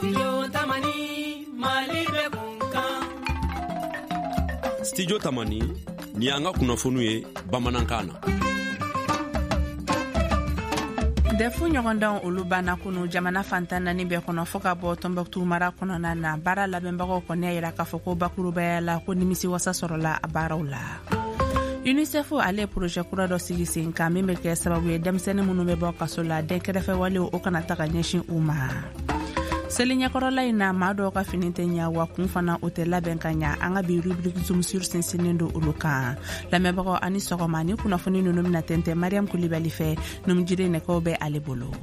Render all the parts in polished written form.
Studio Tamani ni anga kunnafoniw ye bamanankan na. Defu ɲɔgɔndanw olu banna kunu jamana fantan naani bɛɛ kɔnɔ fɔ ka bɔ Tɔnbɔkutu mara kɔnɔna na baara labɛnbagaw kɔni y'a yira k'a fɔ ko bakurubaya la ko nimisi wasa sɔrɔla a baaraw la. UNICEF ale projet kura dɔ sigi sen kan min bɛ kɛ sababu ye denmisɛnnin minnu bɛ bɔ kaso la den kɛrɛfɛ walew o kana ta ka ɲɛsin u ma. Seliɲɛkɔrɔla in na maa dɔw ka fini tɛ ɲa wa kun fana o tɛ labɛn ka ɲa an ka bi rubrique zoom sur sinsinnen don olu kan. Lamɛnbagaw ani sɔgɔma ni kunnafoni ninnu bɛna tɛntɛn Mariam Kulibali fɛ numujire nɛgɛw bɛ ale bolo.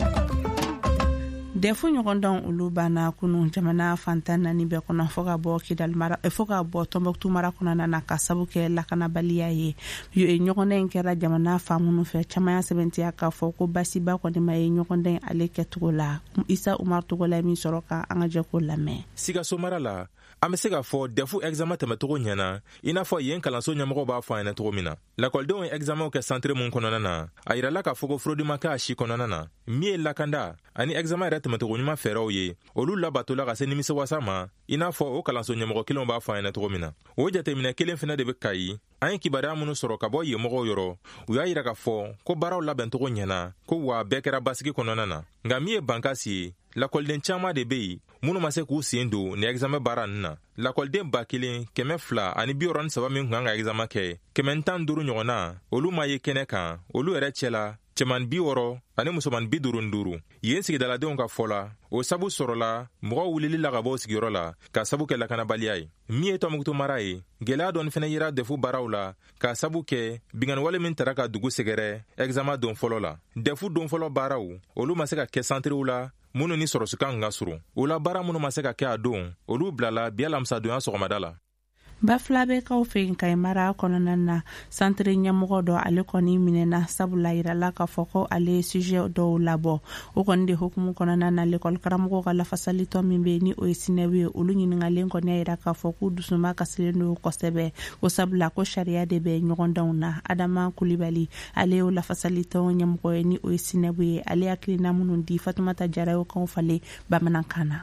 Defu ɲɔgɔndanw olu banna kunu jamana fantan naani bɛɛ kɔnɔ fɔ ka bɔ Kidal mara fɔ ka bɔ Tɔnbɔkutu mara kɔnɔna na ka sabu kɛ lakanabaliya ye. Ɲɔgɔndan in kɛra jamana fan minnu fɛ caman y'a sɛbɛntiya k'a fɔ ko basiba kɔni ma ye ɲɔgɔndan ale kɛcogo la. Isa Umar Togola min sɔrɔ ka an ka jɛ ko lamɛn. Sikaso mara la an bɛ se k'a fɔ defu examen tɛmɛcogo ɲɛna i n'a fɔ yen kalanso ɲɛmɔgɔ b'a fɔ a ɲɛna cogo min na. Lakɔlidenw ye examenw kɛ centre mun kɔnɔna na a yirala k'a fɔ ko fraude ma kɛ a si kɔnɔna na. Min ye lakanda ani examen yɛrɛ tɛmɛcogo ɲuman fɛɛrɛw ye olu labatola ka se nimisiwasa ma i n'a fɔ o kalanso ɲɛmɔgɔ kelenw b'a fɔ a ɲɛna cogo min na. O jateminɛ kelen fɛnɛ de bɛ Kayi an ye kibaruya minnu sɔrɔ ka bɔ yen mɔgɔw yɔrɔ u y'a yira k'a fɔ ko baaraw labɛncogo ɲɛna ko wa bɛɛ kɛra basigi kɔnɔna na. Nka min ye bankasi ye lakɔliden caman de bɛ yen minnu ma se k'u sen don ni examen baara ninnu na. Lakɔliden 1200 ani 63 min kun kan ka examen kɛ 115 ɲɔgɔnna olu ma ye kɛnɛ kan olu yɛrɛ cɛla cɛman 60 ani musoman 55 yen sigidaladenw ka fɔ la o sabu sɔrɔla mɔgɔw wulili la ka bɔ sigiyɔrɔ la ka sabu kɛ lakanabaliya ye. Min ye Tɔnbɔkutu mara ye gɛlɛya dɔɔni fɛnɛ yira defu baaraw la ka sabu kɛ binganiwale min tara ka dugu sɛgɛrɛ examen don fɔlɔ la. Defu don fɔlɔ baaraw olu ma se ka kɛ centrew la minnu ni sɔrɔsikan ka surun. O la baara minnu ma se ka kɛ a don olu bilala bi alamisadonya sɔgɔmada la. Bafila bɛ kaw fɛ Kayi mara kɔnɔna na centre ɲɛmɔgɔ dɔ ale kɔni minɛna sabula yirala k'a fɔ ko ale sujet dɔw labɔ o kɔni de hukumu kɔnɔna na l'école karamɔgɔ ka lafasalitɔ min bɛ ni o ye sinɛw ye olu ɲiningalen kɔni yira k'a fɔ k'u dusuma kasilen don kosɛbɛ o sabula ko sariya de bɛ ɲɔgɔndanw na. Adama Kulibali ale y'o lafasalitɔ ɲɛmɔgɔ ye ni o ye sinɛw ye ale hakilina minnu di Fatumata Jara y'o kan falen bamanankan na.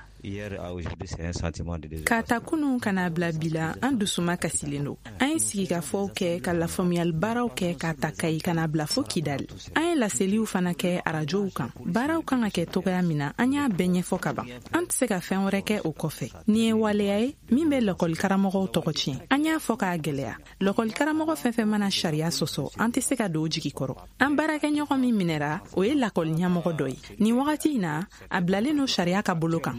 Ka ta kunu kana bila bila an dusuma kasilen don. An ye sigikafɔw kɛ ka lafaamuyali baaraw kɛ ka ta Kayi kana bila fo Kidali. An ye laseliw fana kɛ arajow kan. Baaraw kan ka kɛ togoya min na an y'a bɛɛ ɲɛfɔ ka ban. An tɛ se ka fɛn wɛrɛ kɛ o kɔfɛ. Ni ye waleya ye min bɛ lakɔli karamɔgɔw tɔgɔ tiɲɛ. An y'a fɔ k'a gɛlɛya. Lakɔli karamɔgɔ fɛn fɛn mana sariya sɔsɔ an tɛ se ka don o jigi kɔrɔ. An baarakɛɲɔgɔn min minɛra o ye lakɔli ɲɛmɔgɔ dɔ ye. Nin wagati in na a bilalen no sariya ka bolo kan.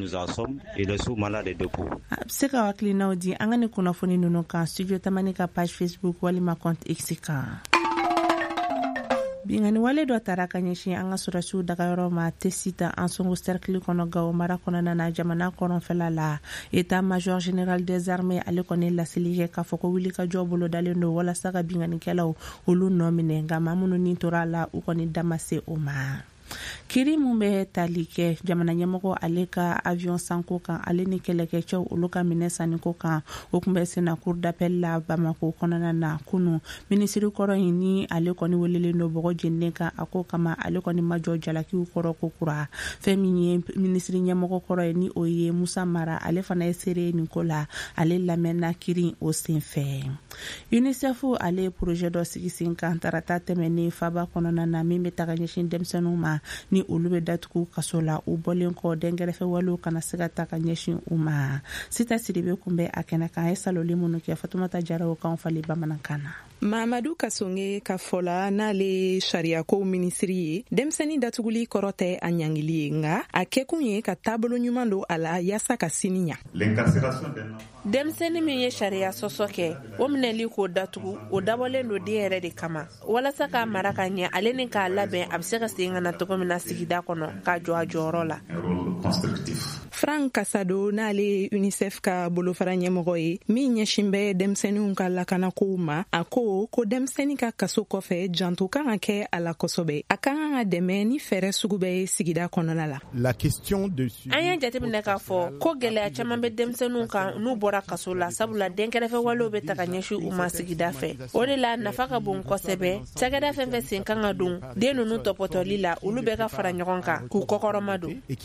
Se ka hakilinaw di an ka ni kunnafoni ninnu kan Studio Tamani ka page Facebook walima compte X kan. Bingani wale dɔ tara ka ɲɛsin an ka sɔrɔsiw dagayɔrɔ ma Tesita an songo cercle kɔnɔ Gawo mara kɔnɔna na jamana kɔrɔnfɛla la état major général des armées ale kɔni laseli kɛ k'a fɔ ko wuli ka jɔ bolo dalen don walasa ka binganikɛlaw olu nɔ minɛ nka maa minnu ni tora la u kɔni da ma se o ma. Kiri mun bɛ tali kɛ jamana ɲɛmɔgɔ ale ka avion sanko kan ale ni kɛlɛkɛcɛw olu ka minɛ saniko kan o kun bɛ sena cour d'appel la Bamako kɔnɔna na kunu ministre kɔrɔ in ni ale kɔni welelen do bɔgɔ jenilen kan a ko kama ale kɔni ma jɔ jalakiw kɔrɔ ko kura fɛn min ye ministre ɲɛmɔgɔ kɔrɔ ye ni o ye Musa Mara ale fana ye seere nin ko la ale lamɛnna kirin o senfɛ. UNICEF ale projet dɔ sigi sen kan tarata tɛmɛnen Faba kɔnɔna na min bɛ taga ɲɛsin denmisɛnninw ma ni olu bɛ datugu kaso la u bɔlen kɔ dɛnkɛrɛfɛ walew kana se ka ta ka ɲɛsin u ma. Sita Siribe kun bɛ a kɛnɛ kan a ye saloli minnu kɛ Fatumata Jara o kan fali bamanankan na. Mamadou Kasonge ka fɔla n'ale sariyakow minisiri ye denmisɛnnin datuguli kɔrɔ tɛ a ɲangili ye nga a kɛkun ye ka taabolo ɲuman don a la yaasa ka sini ɲa. Denmisɛnnin min ye sariya sɔsɔ kɛ o minɛli k'o datugu o dabɔlen do den yɛrɛ de kama walasa k'a mara ka ɲɛ ale ni k'a labɛn a bɛ se ka segin ka na cogo min na sigida kɔnɔ k'a jɔ a jɔyɔrɔ la. Frank Kasado n'ale UNICEF ka bolofara ɲɛmɔgɔ ye min ɲɛsin bɛ denmisɛnninw ka lakanakow ma a ko denmisɛnnin ka kaso kɔfɛ janto kan ka kɛ a la kosɛbɛ a kan ka dɛmɛ ni fɛɛrɛ sugu bɛ ye sigida kɔnɔna la. An y'a jateminɛ k'a fɔ ko gɛlɛya caman bɛ denmisɛnninw kan n'u bɔra kaso la sabula denkɛrɛfɛ walew bɛ ta ka ɲɛsin u ma sigida fɛ o de la nafa ka bon kosɛbɛ cakɛda fɛn fɛn sen kan ka don den ninnu tɔpɔtɔli la olu bɛɛ ka fara ɲɔgɔn kan k'u kɔkɔrɔma don.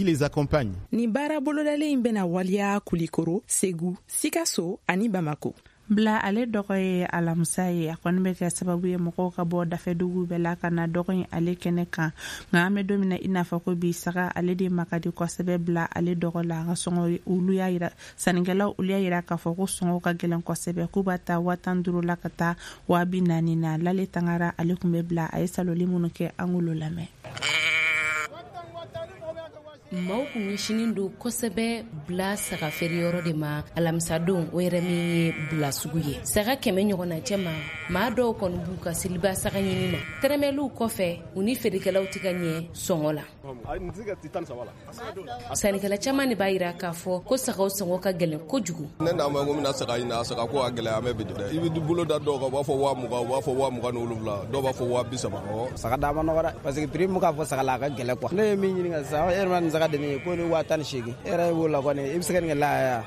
campagne. Ni baara bolodalen bena waliya Kulikoro, Segu, Sikaso ani Bamako. Bla ale dɔgɔ ye alamisa ye a kɔni bɛ kɛ sababu ye mɔgɔw ka bɔ dafɛdugu bɛɛ la ka na dɔgɔ in ale kɛnɛ kan nka an bɛ don min na i n'a fɔ ko bi saga ale de ma ka di kosɛbɛ Bla ale dɔgɔ la ka sɔngɔ olu y'a yira sannikɛlaw olu y'a yira k'a fɔ ko sɔngɔ ka gɛlɛn kosɛbɛ k'u b'a ta 15,000 la ka taa 40,000 na Lale Tangara ale kun bɛ Bla a ye saloli minnu kɛ an k'olu lamɛn. Maaw kun ɲɛsinin don kosɛbɛ Bla saga feereyɔrɔ de ma alamisadon o yɛrɛ min ye Bla sugu ye. Saga 100 ɲɔgɔnna cɛ ma maa dɔw kɔni b'u ka seliba saga ɲini na. Tɛrɛmɛliw kɔfɛ u ni feerekɛlaw tɛ ka ɲɛ sɔngɔ la. Sannikɛla caman de b'a yira k'a fɔ ko sagaw sɔngɔ ka gɛlɛn kojugu. Ne n'a ma ko mina saga ɲini saga ko a gɛlɛya mɛ bi dɛ. I bɛ bolo da dɔw kan u b'a fɔ 20,000 u b'a fɔ 27,000 dɔw b'a fɔ 30,000. Saga da ma nɔgɔ dɛ parce que prix mun k'a fɔ saga la a ka gɛlɛn quoi. Ne ye min ɲini ka sa yɛrɛ saga demi ko ni 18,000 era wala ko ne ibse kan la ya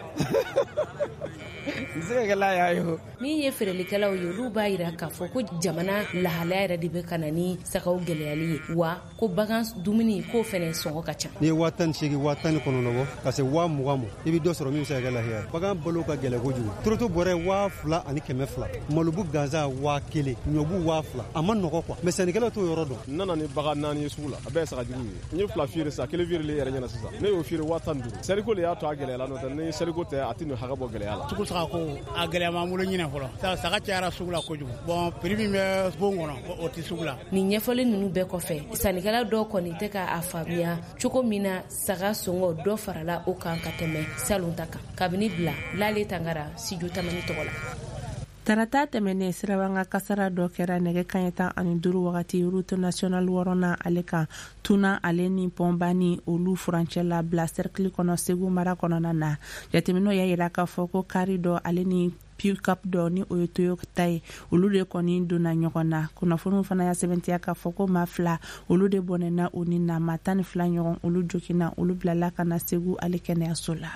min ye feerelikɛlaw ye olu b'a yira k'a fɔ ko jamana lahalaya yɛrɛ de bɛ ka na ni sagaw gɛlɛyali ye wa ko bagan dumuni k'o fɛnɛ sɔngɔ ka ca. Ni 18,000 kɔnɔ nɔgɔ ka se 20,000 i bɛ dɔ sɔrɔ min bɛ se ka kɛ lahiya bagan balo ka gɛlɛ kojugu toroto bɔrɛ 2,000 ani 200 malubu ganza 1,000 ɲɔbu 2,000 a ma nɔgɔ quoi mais sannikɛlaw t'o yɔrɔ dɔn. Nana ni bagan 4 ye sugu la a bɛɛ saga jugu ye n ye 2 feere sa 1 feereli yɛrɛ ɲɛna sisan ne y'o feere 15,000 seriko le y'a to a gɛlɛya la n'o tɛ ni seriko tɛ a tɛ nin hakɛ bɔ gɛlɛya la. Sugu saga ko a gɛlɛya m'an bolo ɲinɛ fɔlɔ saga cayara sugu la kojugu bon prix min bɛ bon kɔnɔ o tɛ sugu la. Nin ɲɛfɔli ninnu bɛɛ kɔfɛ sannikɛla dɔw kɔni tɛ ka a faamuya cogo min na saga sɔngɔ dɔ farala o kan ka tɛmɛ salon ta kan kabini Bla Lale Tangara Studio Tamani tɔgɔ la. Tarata tɛmɛnen sirabanga kasara dɔ kɛra nɛgɛ kanɲɛ 15 wagati route nationale 6nan ale kan tuna ale ni pɔnba ni olu furancɛ la Bla cercle kɔnɔ Segu mara kɔnɔna na jateminɛw y'a yira k'a fɔ ko kari dɔ ale ni pick-up dɔ ni o ye Toyota ye olu de kɔni donna ɲɔgɔn na kunnafoniw fana y'a sɛbɛntiya k'a fɔ ko maa 2 olu de bɔnɛna o ni na maa 12 ɲɔgɔn olu jokina olu bilala ka na Segu ale kɛnɛyaso la.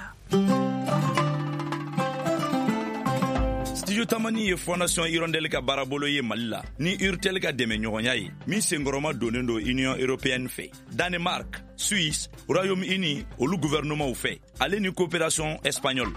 Studio Tamani ye Fondation Hirondelle ka baarabolo ye Mali la ni Urtel ka dɛmɛ ɲɔgɔnya ye min senkɔrɔma donnen do Union Européenne fɛ Danemark, Suisse, Royaume-Uni olu gouvernement fɛ ale ni coopération espagnole.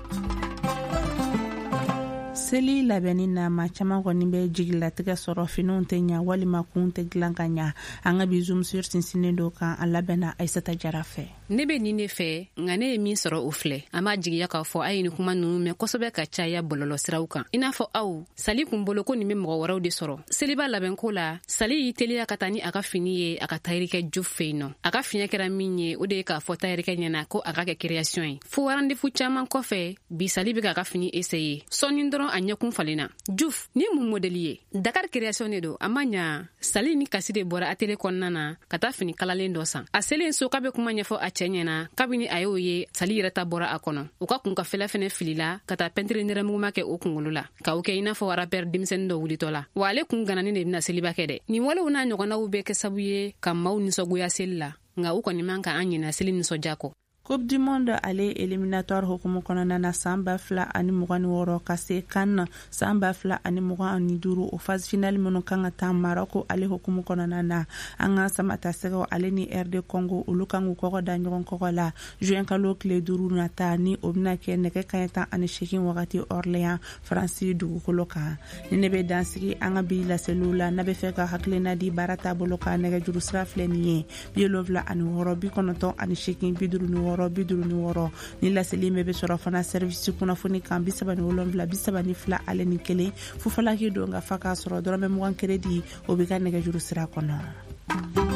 Seli labɛnni na maa caman kɔni bɛ jigilatigɛ sɔrɔ finiw tɛ ɲa walima kun tɛ dilan ka ɲa an ka bi Zoom sur sinsinnen do kan a labɛnna Aïssata Jara fɛ. Ne bɛ nin de fɛ nka ne ye min sɔrɔ o filɛ an b'a jigiya k'a fɔ a ye nin kuma ninnu mɛn kosɛbɛ ka caya bɔlɔlɔsiraw kan i n'a fɔ aw Sali kun bolo ko nin bɛ mɔgɔ wɛrɛw de sɔrɔ seliba labɛnko la Sali y'i teliya ka taa ni a ka fini ye a ka tayirikɛ Juf fɛ yen nɔ a ka fiɲɛ kɛra min ye o de ye k'a fɔ tayirikɛ ɲɛna ko a ka kɛ création ye fo rendez-vous caman kɔfɛ bi Sali bɛ k'a ka fini essayer sɔɔni dɔrɔn a ɲɛkun falenna Juf ni mun modèle ye Dakar création de do a ma ɲa Sali ni kasi de bɔra atelier kɔnɔna na ka taa fini kalalen dɔ san a selen so k'a bɛ kuma ɲɛfɔ a cɛ ɲɛna kabini a y'o ye Sali yɛrɛ ta bɔra a kɔnɔ u ka kun ka fɛlɛ fɛnɛ filila ka taa peinture nɛrɛmuguma kɛ o kunkolo la ka o kɛ i n'a fɔ rapper denmisɛnnin dɔ wulitɔ la wa ale kun ganani de bɛna seliba kɛ dɛ nin walew n'a ɲɔgɔnnaw bɛ kɛ sabu ye ka maaw nisɔngoya seli la nka u kɔni man ka an ɲinɛ seli nisɔndiya kɔ. Coupe du Monde ale éliminatoire hukumu kɔnɔna na san 2026 ka se Cannes san 2025 o phase finale minnu kan ka taa Maroko ale hukumu kɔnɔna na an ka samata sɛgɛw ale ni RD Congo olu kan k'u kɔgɔ da ɲɔgɔn kɔgɔ la juin kalo tile 5 nata ni o bɛna kɛ nɛgɛ kanɲɛ 18 wagati Orléans Faransi dugukolo kan ni ne bɛ dansigi an ka bi laseliw la n'a bɛ fɛ ka hakilina di baara taabolo kan nɛgɛjuru sira filɛ nin ye 76 98 56 ni laseli bɛ sɔrɔ fana service kunnafoni kan 37 32 ale ni 1 fufalaki don ka fa k'a sɔrɔ dɔrɔmɛ 20 crédit o bɛ ka nɛgɛjuru sira kɔnɔ.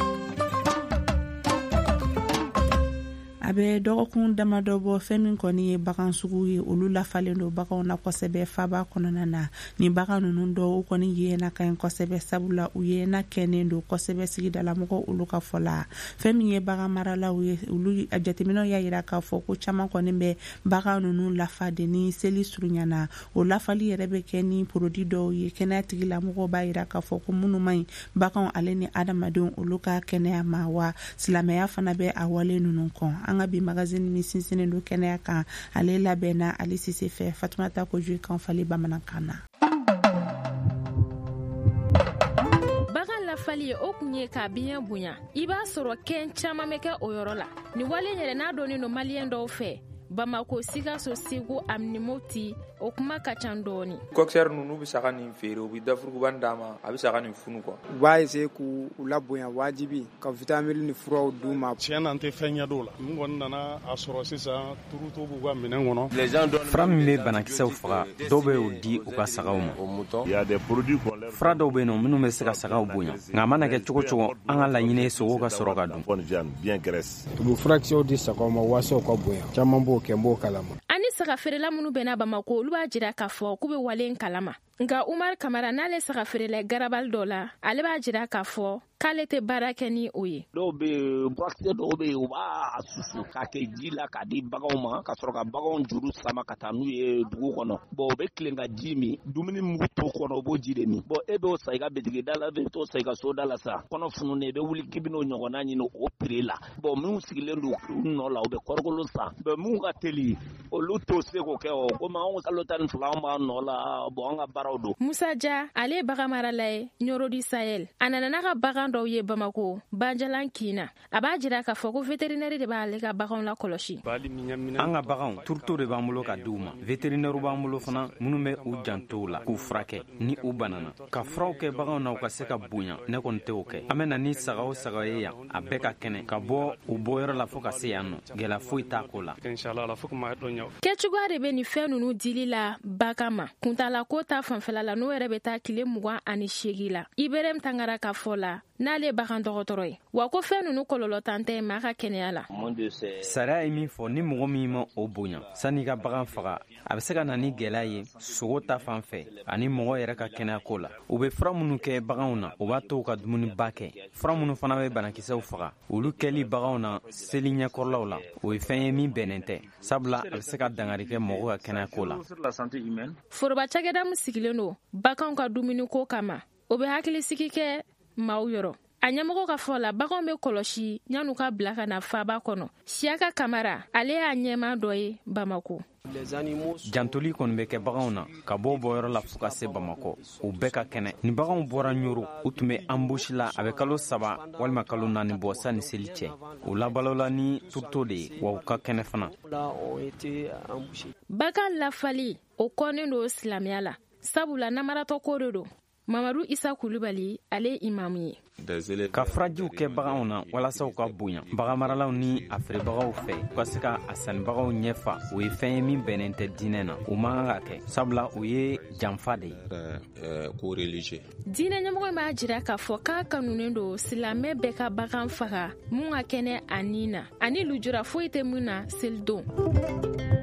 a bɛ dɔgɔkun damadɔ bɔ fɛn min kɔni ye bagan sugu ye olu lafalen do baganw na kosɛbɛ faba kɔnɔna na ni bagan ninnu dɔw kɔni yena ka ɲi kosɛbɛ sabula u yena kɛnen do kosɛbɛ sigidala mɔgɔw olu ka fɔ la fɛn min ye bagan maralaw ye olu jateminɛw y'a yira k'a fɔ ko caman kɔni bɛ bagan ninnu lafa de ni seli surunyana o lafali yɛrɛ bɛ kɛ ni produit dɔw ye kɛnɛya tigilamɔgɔw b'a yira k'a fɔ ko minnu man ɲi baganw ale ni adamadenw olu ka kɛnɛya ma wa silamɛya fana bɛ a wale ninnu kɔn an ka bi magazine min sinsinnen do kɛnɛya kan ale labɛnna Ali Sise fɛ Fatumata Kojugu kan fali bamanankan na. lafali ye o kun ye ka biɲɛ bonya I b'a sɔrɔ kɛn caaman bɛ kɛ o yɔrɔ la ni wale yɛrɛ n'a dɔnnen no maliyɛn dɔw fɛ Bamako, Sikaso, Segu, Amnimoti, o kuma ka ca dɔɔni. Coxer nunu bi saga nin feere u bi dafuruban dama a bi saga nin funu quoi. U b'a essayer k'u labonya wajibi ka vitamine ni furaw d'u ma. Tiɲɛ na n tɛ fɛn ɲɛ dɔw la n kɔni nana a sɔrɔ sisan turuto b'u ka minɛn kɔnɔ. Fura min bɛ banakisɛw faga dɔw bɛ y'o di u ka sagaw ma. Fura dɔw bɛ yen nɔ minnu bɛ se ka sagaw bonya nka a mana kɛ cogo cogo an ka laɲini ye sogow ka sɔrɔ ka dun. U bɛ furakisɛw di sagaw ma waasa u ka bonya caman b'o kɛ n b'o kalama. Ani saga feerela minnu bɛna Bamako olu b'a jira k'a fɔ k'u bɛ wale in kalama nka Umar Kamara n'ale saga feerela garabali dɔ la ale b'a jira k'a fɔ k'ale tɛ baara kɛ ni o ye. Dɔw bɛ yen burakisɛ dɔw bɛ yen u b'a susu k'a kɛ ji la k'a di baganw ma ka sɔrɔ ka baganw juru sama ka taa n'u ye dugu kɔnɔ u bɛ tilen ka ji min dumuni mugu to kɔnɔ u b'o ji de min e b'o sa I ka bitigi da la bɛ t'o sa I ka so da la sa kɔnɔ fununen I bɛ wuli k'i bɛn'o ɲɔgɔnna ɲini o prix la minnu sigilen don u nɔ la u bɛ kɔrɔkolon san minnu ka teli olu t'o se k'o kɛ komi anw kalo 12 anw b'a nɔ la an ka baaraw don. Musa Ja ale ye bagan marala ye Ɲorodi Sahel a nana n'a ka bagan dɔw ye Bamako Banjalan Kina a b'a jira k'a fɔ ko vétérinaire de b'ale ka baganw la kɔlɔsi. An ka baganw turuto de b'an bolo ka di u ma vétérinaire b'an bolo fana minnu bɛ u janto la k'u furakɛ ni u banana ka furaw kɛ baganw na u ka se ka bonya ne kɔni tɛ o kɛ an bɛ na ni saga o saga ye yan a bɛɛ ka kɛnɛ ka bɔ u bɔyɔrɔ la fo ka se yan nɔ gɛlɛya foyi t'a ko la. Kɛcogoya de bɛ nin fɛn ninnu dili la bagan ma kuntala ko ta fanfɛla la n'o yɛrɛ bɛ taa tile 28 la Ibrahim Tangara ka fɔ la n'ale bagan dɔgɔtɔrɔ ye wa ko fɛn ninnu kɔlɔlɔ tan tɛ maa ka kɛnɛya la. Sariya ye min fɔ ni mɔgɔ min ma o bonya san'i ka bagan faga a bɛ se ka na ni gɛlɛya ye sogo ta fan fɛ ani mɔgɔ yɛrɛ ka kɛnɛya ko la u bɛ fura minnu kɛ baganw na u b'a to u ka dumuniba kɛ fura minnu fana bɛ banakisɛw faga olu kɛli baganw na seli ɲɛkɔrɔlaw la o ye fɛn ye min bɛnnen tɛ sabula a bɛ se ka dangari kɛ mɔgɔ ka kɛnɛya ko la. Foroba cakɛda min sigilen don baganw ka dumuni ko kama o bɛ hakilisigi kɛ maaw yɔrɔ a ɲɛmɔgɔ ka fɔ la baganw bɛ kɔlɔsi yan'u ka bila ka na faaba kɔnɔ Siyaka Kamara ale y'a ɲɛmaa dɔ ye Bamako. Jantoli kɔni bɛ kɛ baganw na ka bɔ bɔyɔrɔ la fo ka se Bamako u bɛɛ ka kɛnɛ ni baganw bɔra Ɲoro u tun bɛ ambushi la a bɛ kalo 3 walima kalo 4 bɔ sanni seli cɛ u labalola ni turuto de ye wa u ka kɛnɛ fana. Bagan lafali o kɔnnen don silamɛya la sabula namaratɔ ko de don Mamadu Isa Kulubali ale imamu ye. Ka furajiw kɛ baganw na walasa u ka bonya bagan maralaw ni a feerebagaw fɛ u ka se ka a sannibagaw ɲɛfa o ye fɛn ye min bɛnnen tɛ diinɛ na u man kan ka kɛ sabula u ye janfa de ye. Diinɛ ɲɛmɔgɔ b'a jira k'a fɔ k'a kanunen don silamɛ bɛɛ ka bagan faga mun ka kɛnɛ a ni na ani lujura foyi tɛ mun na selidon.